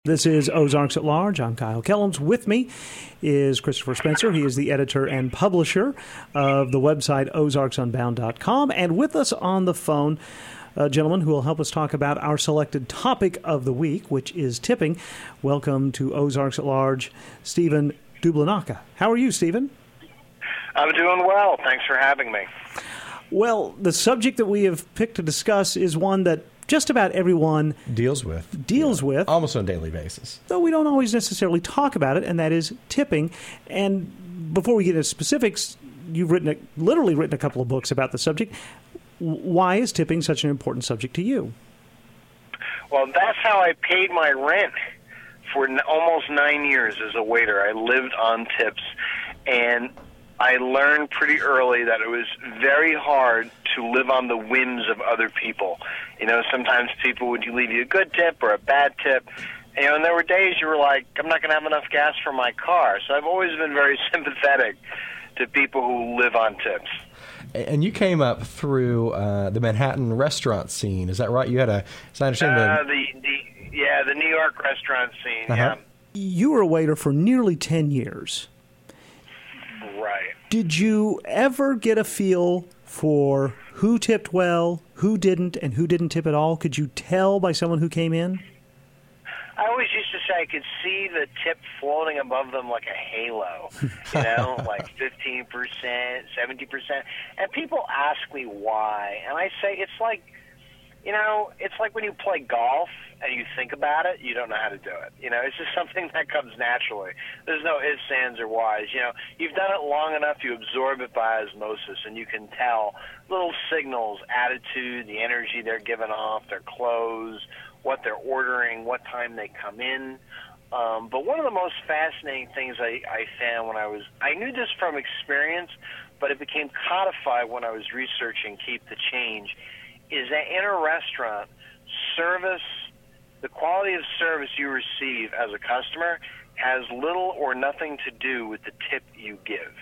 This is Ozarks at Large. I'm Kyle Kellums. With me is Christopher Spencer. He is the editor and publisher of the website ozarksunbound.com. And with us on the phone, a gentleman who will help us talk about our selected topic of the week, which is tipping. Welcome to Ozarks at Large, Stephen Dublanaka. How are you, Stephen? I'm doing well. Thanks for having me. Well, the subject that we have picked to discuss is one that just about everyone deals with almost on a daily basis, though we don't always necessarily talk about it, and that is tipping. And before we get into specifics, you've literally written a couple of books about the subject. Why is tipping such an important subject to you? Well, that's how I paid my rent for almost 9 years as a waiter. I lived on tips, and I learned pretty early that it was very hard to live on the whims of other people. You know, sometimes people would leave you a good tip or a bad tip. You know, and there were days you were like, I'm not going to have enough gas for my car. So I've always been very sympathetic to people who live on tips. And you came up through the Manhattan restaurant scene. Is that right? You had as I understand, the New York restaurant scene. Uh-huh. Yeah. You were a waiter for nearly 10 years. Right. Did you ever get a feel for who tipped well, who didn't, and who didn't tip at all? Could you tell by someone who came in? I always used to say I could see the tip floating above them like a halo, you know, like 15%, 70%. And people ask me why, and I say it's like, you know, it's like when you play golf and you think about it, you don't know how to do it. You know, it's just something that comes naturally. There's no ifs, ands, or whys. You know, you've done it long enough, you absorb it by osmosis, and you can tell little signals, attitude, the energy they're giving off, their clothes, what they're ordering, what time they come in. But one of the most fascinating things I found when I knew this from experience, but it became codified when I was researching Keep the Change, is that in a restaurant, service, the quality of service you receive as a customer has little or nothing to do with the tip you give.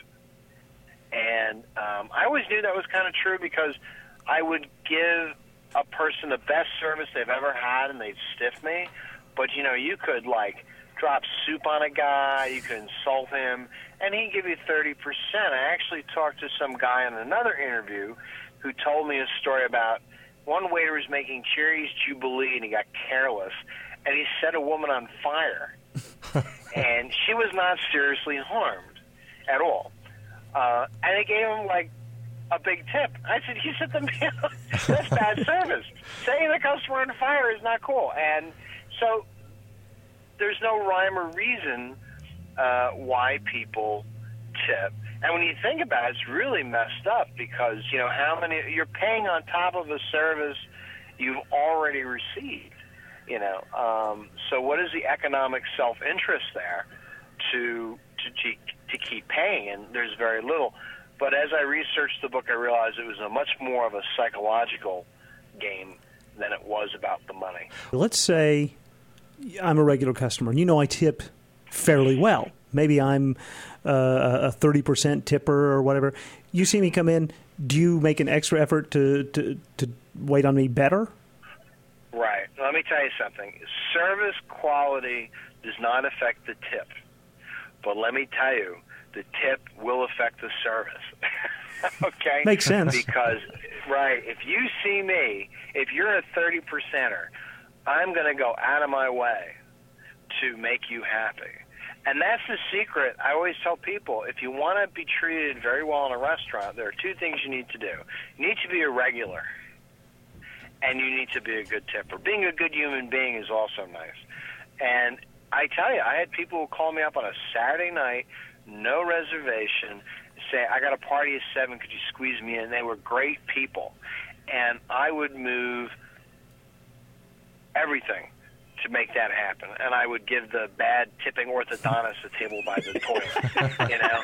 And I always knew that was kind of true because I would give a person the best service they've ever had and they'd stiff me. But, you know, you could, like, drop soup on a guy, you could insult him, and he'd give you 30%. I actually talked to some guy in another interview who told me a story about one waiter was making Cherries Jubilee, and he got careless, and he set a woman on fire. And she was not seriously harmed at all. And they gave him, like, a big tip. I said, you set them down. That's bad service. Setting the customer on fire is not cool. And so there's no rhyme or reason why people tip. And when you think about it, it's really messed up because, you know, how many you're paying on top of a service you've already received, you know. So what is the economic self-interest there to keep paying? And there's very little. But as I researched the book, I realized it was a much more of a psychological game than it was about the money. Let's say I'm a regular customer, and you know I tip fairly well. Maybe I'm a 30% tipper or whatever. You see me come in, do you make an extra effort to wait on me better? Right. Let me tell you something. Service quality does not affect the tip. But let me tell you, the tip will affect the service. Okay? Makes sense. Because, right, if you see me, if you're a 30%er, I'm going to go out of my way to make you happy. And that's the secret. I always tell people, if you want to be treated very well in a restaurant, there are two things you need to do. You need to be a regular, and you need to be a good tipper. Being a good human being is also nice. And I tell you, I had people who call me up on a Saturday night, no reservation, say, I got a party at 7, could you squeeze me in? They were great people. And I would move everything to make that happen. And I would give the bad tipping orthodontist a table by the toilet, you know?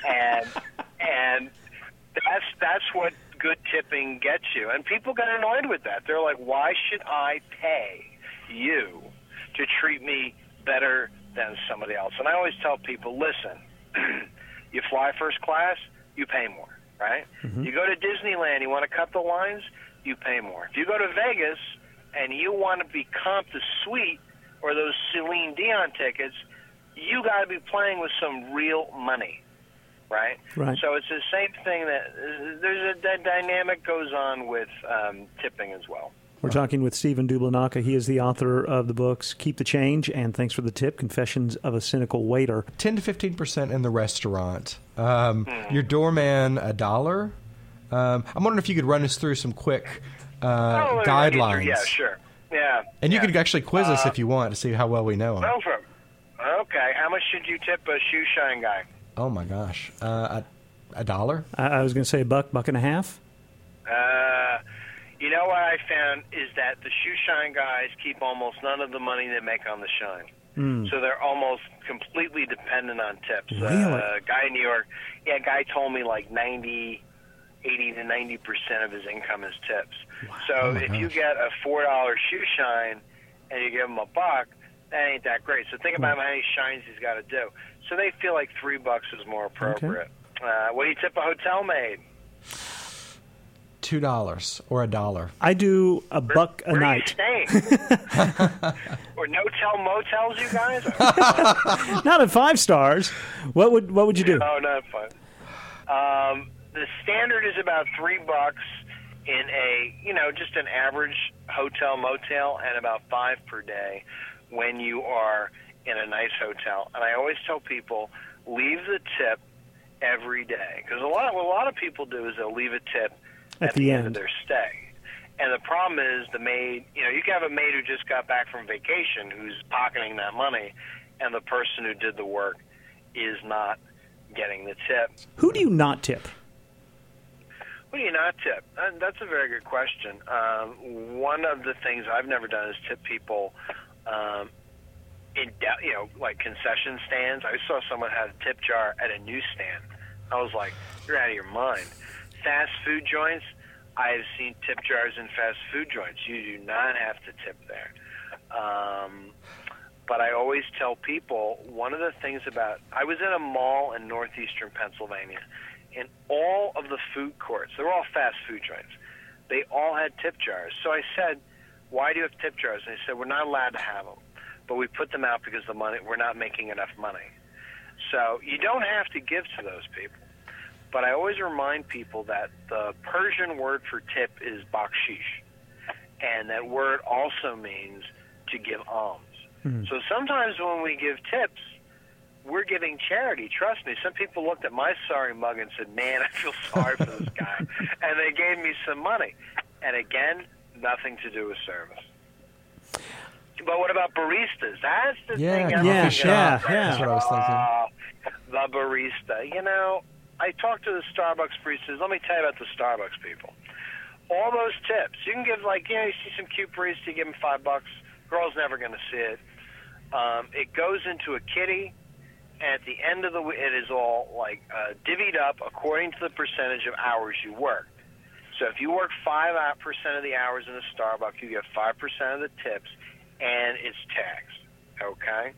And that's what good tipping gets you. And people get annoyed with that. They're like, why should I pay you to treat me better than somebody else? And I always tell people, listen, you fly first class, you pay more, right? Mm-hmm. You go to Disneyland, you want to cut the lines, you pay more. If you go to Vegas and you want to be comped the suite, or those Celine Dion tickets, you got to be playing with some real money, right? Right. So it's the same thing that dynamic goes on with tipping as well. We're talking with Stephen Dublanaka. He is the author of the books Keep the Change and Thanks for the Tip, Confessions of a Cynical Waiter. 10 to 15% in the restaurant. Your doorman, $1. I'm wondering if you could run us through some quick guidelines. Yeah, sure. Yeah. And you could actually quiz us if you want to see how well we know him. Go for it. Okay. How much should you tip a shoe shine guy? Oh, my gosh. $1? I was going to say $1.50. You know what I found is that the shoe shine guys keep almost none of the money they make on the shine. So they're almost completely dependent on tips. Really? A guy in New York, a guy told me like 80 to 90% of his income is tips. Wow. So if you get a $4 shoe shine and you give him $1, that ain't that great. So think about how many shines he's got to do. So they feel like $3 is more appropriate. Okay. What do you tip a hotel maid? $2 or $1. I do $1 a night. Where are you staying? Or no-tell motels, you guys? Not at 5 stars. What would you do? No, not 5. The standard is about $3 in just an average hotel motel, and about $5 per day when you are in a nice hotel. And I always tell people, leave the tip every day, because what a lot of people do is they'll leave a tip at the end of their stay. And the problem is the maid, you can have a maid who just got back from vacation who's pocketing that money, and the person who did the work is not getting the tip. Who do you not tip? Who do you not tip? That's a very good question. One of the things I've never done is tip people like concession stands. I saw someone had a tip jar at a newsstand. I was like, you're out of your mind. Fast food joints, I have seen tip jars in fast food joints. You do not have to tip there. But I always tell people, one of the things I was in a mall in northeastern Pennsylvania, and all of the food courts, they're all fast food joints, they all had tip jars. So I said, why do you have tip jars? And they said, we're not allowed to have them, but we put them out because we're not making enough money. So you don't have to give to those people. But I always remind people that the Persian word for tip is bakshish, and that word also means to give alms. Mm-hmm. So sometimes when we give tips, we're giving charity. Trust me, some people looked at my sorry mug and said, man, I feel sorry for this guy. And they gave me some money. And again, nothing to do with service. But what about baristas? That's the thing. Yeah. That's what I was thinking. The barista. I talked to the Starbucks baristas. Let me tell you about the Starbucks people. All those tips. You can give, you see some cute barista, you give them $5. Girl's never going to see it. It goes into a kitty, and at the end of it is all, divvied up according to the percentage of hours you work. So if you work 5% of the hours in a Starbucks, you get 5% of the tips, and it's taxed, okay?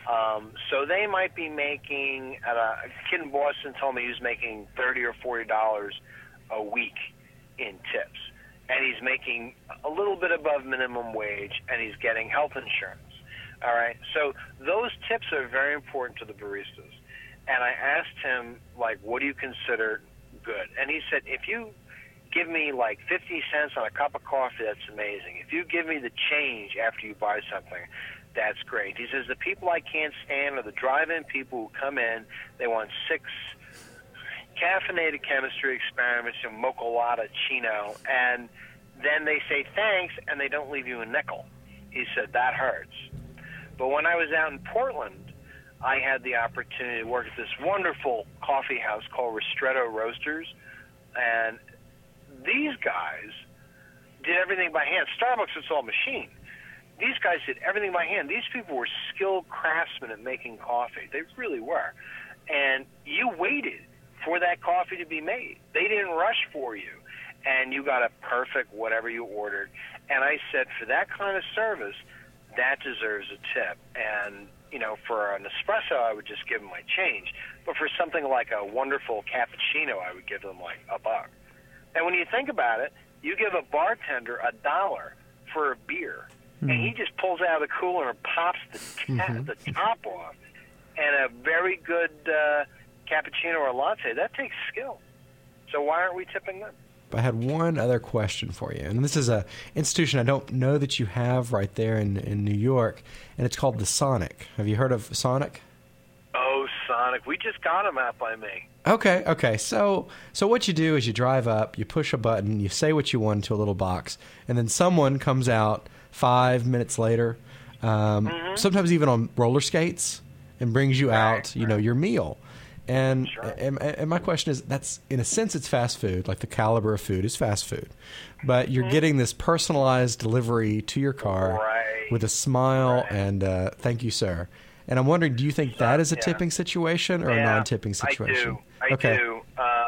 So they might be making, a kid in Boston told me he was making $30 or $40 a week in tips. And he's making a little bit above minimum wage, and he's getting health insurance. All right? So those tips are very important to the baristas. And I asked him, what do you consider good? And he said, if you give me 50 cents on a cup of coffee, that's amazing. If you give me the change after you buy something, that's great. He says the people I can't stand are the drive-in people who come in, they want 6 caffeinated chemistry experiments, mocha latte chino, and then they say thanks, and they don't leave you a nickel. He said that hurts. But when I was out in Portland, I had the opportunity to work at this wonderful coffee house called Ristretto Roasters, and these guys did everything by hand. Starbucks, it's all machine. These guys did everything by hand. These people were skilled craftsmen at making coffee. They really were. And you waited for that coffee to be made. They didn't rush for you. And you got a perfect whatever you ordered. And I said, for that kind of service, that deserves a tip. And, for an espresso, I would just give them my change. But for something like a wonderful cappuccino, I would give them $1. And when you think about it, you give a bartender $1 for a beer. and he just pulls out of the cooler and pops the top off. And a very good cappuccino or latte, that takes skill. So why aren't we tipping them? I had one other question for you, and this is an institution I don't know that you have right there in New York, and it's called the Sonic. Have you heard of Sonic? Oh, Sonic. We just got them out by me. Okay. So what you do is you drive up, you push a button, you say what you want to a little box, and then someone comes out 5 minutes later, sometimes even on roller skates, and brings you out, your meal. And, sure. and my question is, that's, in a sense, it's fast food. Like the caliber of food is fast food. But you're getting this personalized delivery to your car with a smile and thank you, sir. And I'm wondering, do you think that is a tipping situation or a non-tipping situation? I do.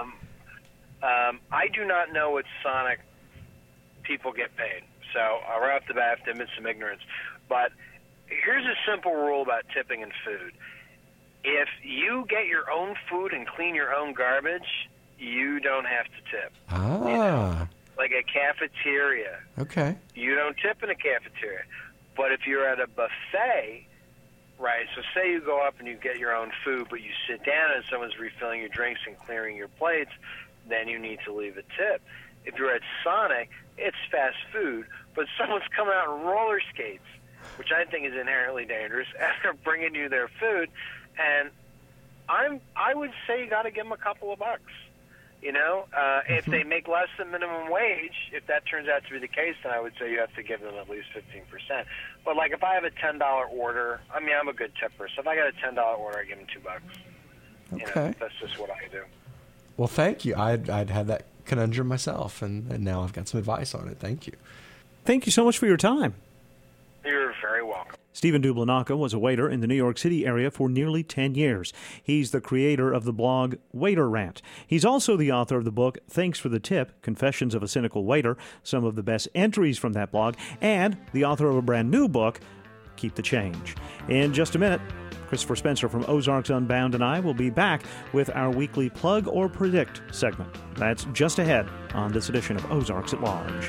I do not know what Sonic people get paid. So right off the bat, I have to admit some ignorance. But here's a simple rule about tipping in food. If you get your own food and clean your own garbage, you don't have to tip. Like a cafeteria. Okay. You don't tip in a cafeteria. But if you're at a buffet, right, so say you go up and you get your own food, but you sit down and someone's refilling your drinks and clearing your plates, then you need to leave a tip. If you're at Sonic, it's fast food, but someone's coming out in roller skates, which I think is inherently dangerous, and they're bringing you their food. And I would say you got to give them a couple of bucks. If they make less than minimum wage, if that turns out to be the case, then I would say you have to give them at least 15%. But like if I have a $10 order, I'm a good tipper. So if I got a $10 order, I give them $2. Okay, that's just what I do. Well, thank you. I'd had that conundrum myself, and now I've got some advice on it. Thank you. Thank you so much for your time. You're very welcome. Stephen Dublanaka was a waiter in the New York City area for nearly 10 years. He's the creator of the blog Waiter Rant. He's also the author of the book Thanks for the Tip, Confessions of a Cynical Waiter, some of the best entries from that blog, and the author of a brand new book, Keep the Change. In just a minute, Christopher Spencer from Ozarks Unbound and I will be back with our weekly Plug or Predict segment. That's just ahead on this edition of Ozarks at Large.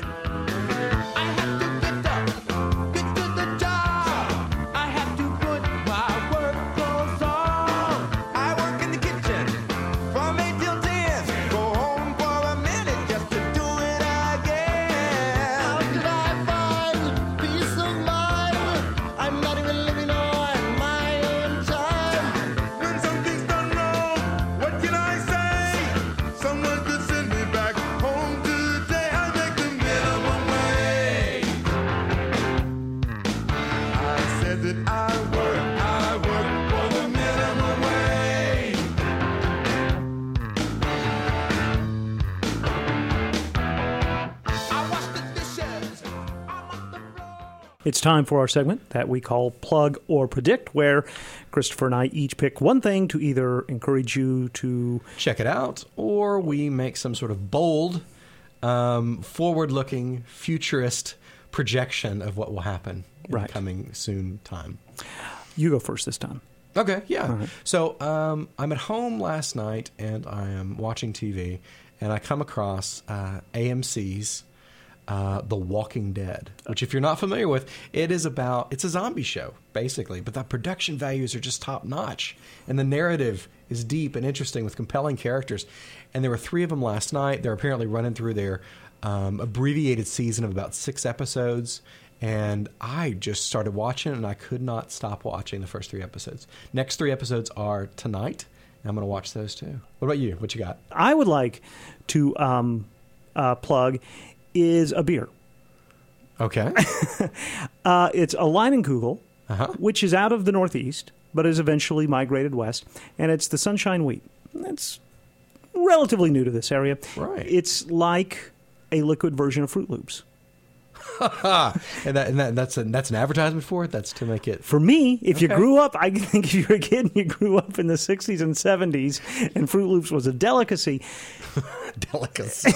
It's time for our segment that we call Plug or Predict, where Christopher and I each pick one thing to either encourage you to check it out, or we make some sort of bold, forward-looking, futurist projection of what will happen in the coming soon time. You go first this time. Okay, yeah. Right. So I'm at home last night, and I am watching TV, and I come across AMC's The Walking Dead, which, if you're not familiar with, it's a zombie show, basically, but the production values are just top-notch, and the narrative is deep and interesting with compelling characters. And there were 3 of them last night. They're apparently running through their abbreviated season of about 6 episodes, and I just started watching, and I could not stop watching the first 3 episodes. Next 3 episodes are tonight, and I'm going to watch those too. What about you? What you got? I would like to plug is a beer. Okay. It's a Leinenkugel, which is out of the Northeast, but has eventually migrated west, and it's the Sunshine Wheat. It's relatively new to this area. Right. It's like a liquid version of Fruit Loops. and that's an advertisement for it? That's to make it... For me, if you grew up, I think if you're a kid and you grew up in the 60s and 70s, and Fruit Loops was a delicacy... Delicacy.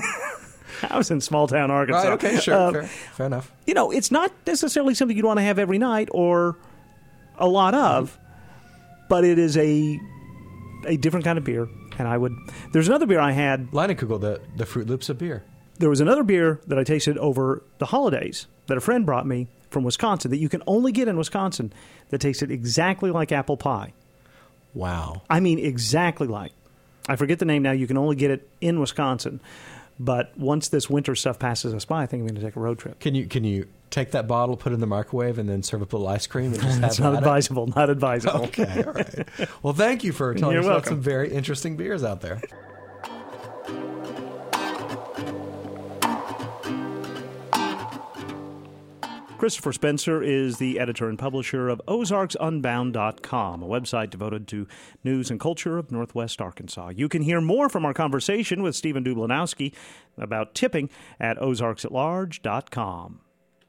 I was in small-town Arkansas. Right, okay, sure, fair enough. It's not necessarily something you'd want to have every night or a lot of, but it is a different kind of beer. And there's another beer I had. Leinenkugel, the Fruit Loops of beer. There was another beer that I tasted over the holidays that a friend brought me from Wisconsin that you can only get in Wisconsin that tasted exactly like apple pie. Wow. I mean, exactly like. I forget the name now. You can only get it in Wisconsin. But once this winter stuff passes us by, I think I'm going to take a road trip. Can you take that bottle, put it in the microwave, and then serve up a little ice cream? And just That's have not advisable. Not advisable. Okay, all right. Well, thank you for telling You're us about welcome. some very interesting beers out there. Christopher Spencer is the editor and publisher of OzarksUnbound.com, a website devoted to news and culture of Northwest Arkansas. You can hear more from our conversation with Stephen Dublanowski about tipping at OzarksAtLarge.com.